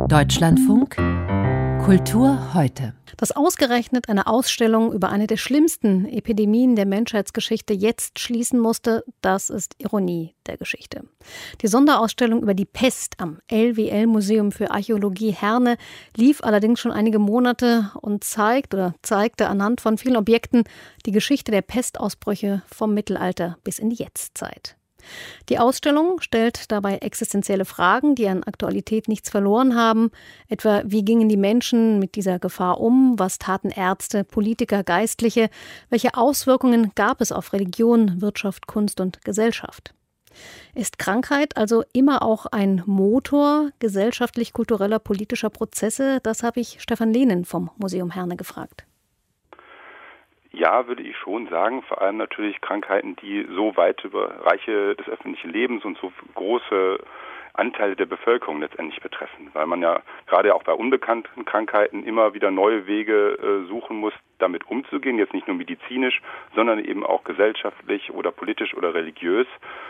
Deutschlandfunk Kultur heute. Dass ausgerechnet eine Ausstellung über eine der schlimmsten Epidemien der Menschheitsgeschichte jetzt schließen musste, das ist Ironie der Geschichte. Die Sonderausstellung über die Pest am LWL-Museum für Archäologie Herne lief allerdings schon einige Monate und zeigte anhand von vielen Objekten die Geschichte der Pestausbrüche vom Mittelalter bis in die Jetztzeit. Die Ausstellung stellt dabei existenzielle Fragen, die an Aktualität nichts verloren haben, etwa wie gingen die Menschen mit dieser Gefahr um, was taten Ärzte, Politiker, Geistliche, welche Auswirkungen gab es auf Religion, Wirtschaft, Kunst und Gesellschaft. Ist Krankheit also immer auch ein Motor gesellschaftlich-kultureller politischer Prozesse? Das habe ich Stefan Lehnen vom Museum Herne gefragt. Ja, würde ich schon sagen, vor allem natürlich Krankheiten, die so weite Bereiche des öffentlichen Lebens und so große Anteile der Bevölkerung letztendlich betreffen, weil man ja gerade auch bei unbekannten Krankheiten immer wieder neue Wege suchen muss, damit umzugehen, jetzt nicht nur medizinisch, sondern eben auch gesellschaftlich oder politisch oder religiös,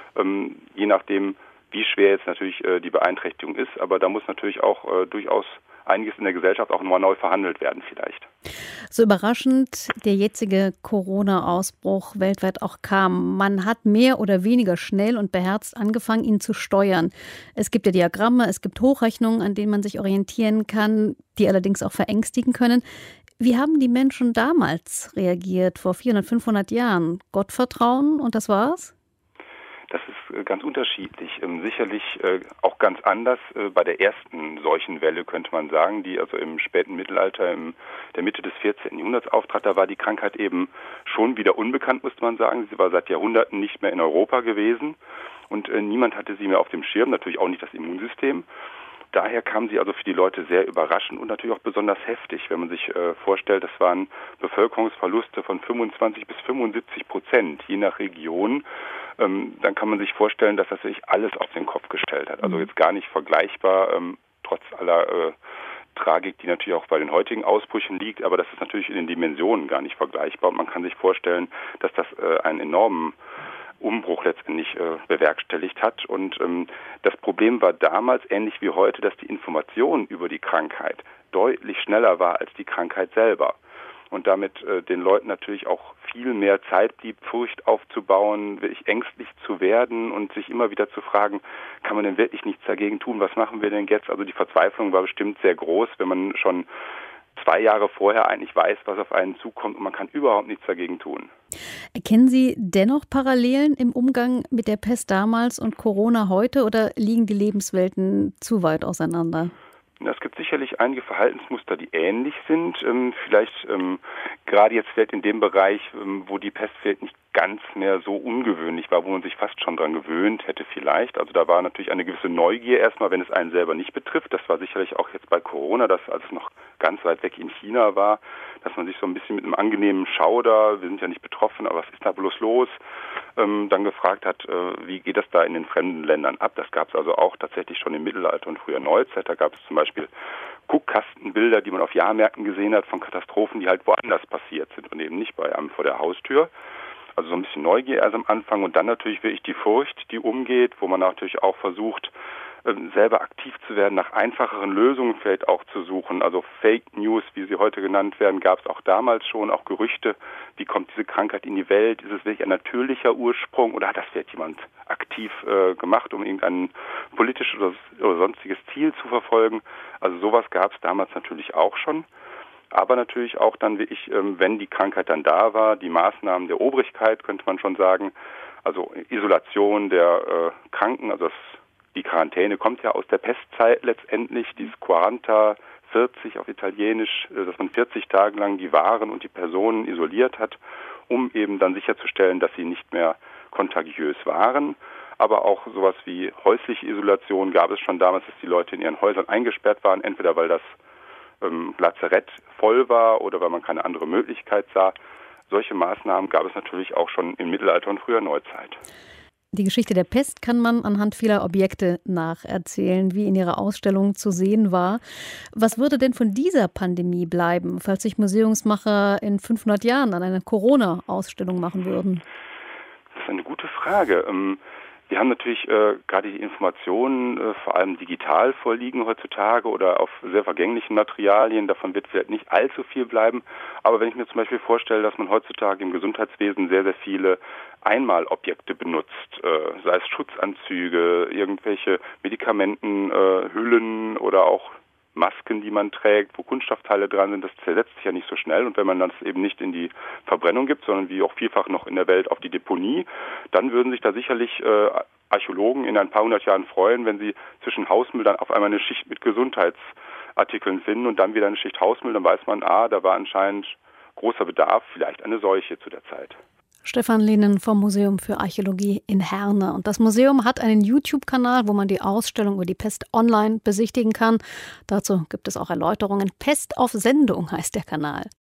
je nachdem, wie schwer jetzt natürlich die Beeinträchtigung ist, aber da muss natürlich auch durchaus einiges in der Gesellschaft auch nochmal neu verhandelt werden vielleicht. So überraschend der jetzige Corona-Ausbruch weltweit auch kam. Man hat mehr oder weniger schnell und beherzt angefangen, ihn zu steuern. Es gibt ja Diagramme, es gibt Hochrechnungen, an denen man sich orientieren kann, die allerdings auch verängstigen können. Wie haben die Menschen damals reagiert, vor 400, 500 Jahren? Gottvertrauen und das war's? Das ist ganz unterschiedlich. Sicherlich auch ganz anders bei der ersten solchen Welle, könnte man sagen, die also im späten Mittelalter, in der Mitte des 14. Jahrhunderts auftrat. Da war die Krankheit eben schon wieder unbekannt, muss man sagen. Sie war seit Jahrhunderten nicht mehr in Europa gewesen und niemand hatte sie mehr auf dem Schirm, natürlich auch nicht das Immunsystem. Daher kam sie also für die Leute sehr überraschend und natürlich auch besonders heftig, wenn man sich vorstellt, das waren Bevölkerungsverluste von 25 bis 75%, je nach Region. Dann kann man sich vorstellen, dass das sich alles auf den Kopf gestellt hat. Also jetzt gar nicht vergleichbar, trotz aller Tragik, die natürlich auch bei den heutigen Ausbrüchen liegt, aber das ist natürlich in den Dimensionen gar nicht vergleichbar. Und man kann sich vorstellen, dass das einen enormen Umbruch letztendlich bewerkstelligt hat. Und das Problem war damals, ähnlich wie heute, dass die Information über die Krankheit deutlich schneller war als die Krankheit selber. Und damit den Leuten natürlich auch viel mehr Zeit blieb, Furcht aufzubauen, wirklich ängstlich zu werden und sich immer wieder zu fragen, kann man denn wirklich nichts dagegen tun? Was machen wir denn jetzt? Also die Verzweiflung war bestimmt sehr groß, wenn man schon 2 Jahre vorher eigentlich weiß, was auf einen zukommt und man kann überhaupt nichts dagegen tun. Erkennen Sie dennoch Parallelen im Umgang mit der Pest damals und Corona heute oder liegen die Lebenswelten zu weit auseinander? Es gibt sicherlich einige Verhaltensmuster, die ähnlich sind. Vielleicht gerade jetzt vielleicht in dem Bereich, wo die Pest vielleicht nicht ganz mehr so ungewöhnlich war, wo man sich fast schon dran gewöhnt hätte vielleicht. Also da war natürlich eine gewisse Neugier erstmal, wenn es einen selber nicht betrifft. Das war sicherlich auch jetzt bei Corona, dass als es noch ganz weit weg in China war, dass man sich so ein bisschen mit einem angenehmen Schauder, wir sind ja nicht betroffen, aber was ist da bloß los, dann gefragt hat, wie geht das da in den fremden Ländern ab. Das gab es also auch tatsächlich schon im Mittelalter und früher Neuzeit. Da gab es zum Beispiel Guckkastenbilder, die man auf Jahrmärkten gesehen hat von Katastrophen, die halt woanders passiert sind und eben nicht bei einem vor der Haustür. Also so ein bisschen Neugier erst am Anfang und dann natürlich wirklich die Furcht, die umgeht, wo man natürlich auch versucht, selber aktiv zu werden, nach einfacheren Lösungen vielleicht auch zu suchen. Also Fake News, wie sie heute genannt werden, gab es auch damals schon, auch Gerüchte, wie kommt diese Krankheit in die Welt, ist es wirklich ein natürlicher Ursprung oder hat das vielleicht jemand aktiv gemacht, um irgendein politisches oder sonstiges Ziel zu verfolgen. Also sowas gab es damals natürlich auch schon. Aber natürlich auch dann wirklich, wenn die Krankheit dann da war, die Maßnahmen der Obrigkeit, könnte man schon sagen, also Isolation der Kranken, also die Quarantäne kommt ja aus der Pestzeit letztendlich, dieses Quaranta 40 auf Italienisch, dass man 40 Tage lang die Waren und die Personen isoliert hat, um eben dann sicherzustellen, dass sie nicht mehr kontagiös waren. Aber auch sowas wie häusliche Isolation gab es schon damals, dass die Leute in ihren Häusern eingesperrt waren, entweder weil das Lazarett voll war oder weil man keine andere Möglichkeit sah. Solche Maßnahmen gab es natürlich auch schon im Mittelalter und früher Neuzeit. Die Geschichte der Pest kann man anhand vieler Objekte nacherzählen, wie in Ihrer Ausstellung zu sehen war. Was würde denn von dieser Pandemie bleiben, falls sich Museumsmacher in 500 Jahren an eine Corona-Ausstellung machen würden? Das ist eine gute Frage. Die haben natürlich gerade die Informationen vor allem digital vorliegen heutzutage oder auf sehr vergänglichen Materialien. Davon wird vielleicht nicht allzu viel bleiben. Aber wenn ich mir zum Beispiel vorstelle, dass man heutzutage im Gesundheitswesen sehr, sehr viele Einmalobjekte benutzt, sei es Schutzanzüge, irgendwelche Medikamentenhüllen oder auch Masken, die man trägt, wo Kunststoffteile dran sind, das zersetzt sich ja nicht so schnell. Und wenn man das eben nicht in die Verbrennung gibt, sondern wie auch vielfach noch in der Welt auf die Deponie, dann würden sich da sicherlich Archäologen in ein paar hundert Jahren freuen, wenn sie zwischen Hausmüll dann auf einmal eine Schicht mit Gesundheitsartikeln finden und dann wieder eine Schicht Hausmüll. Dann weiß man, da war anscheinend großer Bedarf, vielleicht eine Seuche zu der Zeit. Stefan Lehnen vom Museum für Archäologie in Herne. Und das Museum hat einen YouTube-Kanal, wo man die Ausstellung über die Pest online besichtigen kann. Dazu gibt es auch Erläuterungen. Pest auf Sendung heißt der Kanal.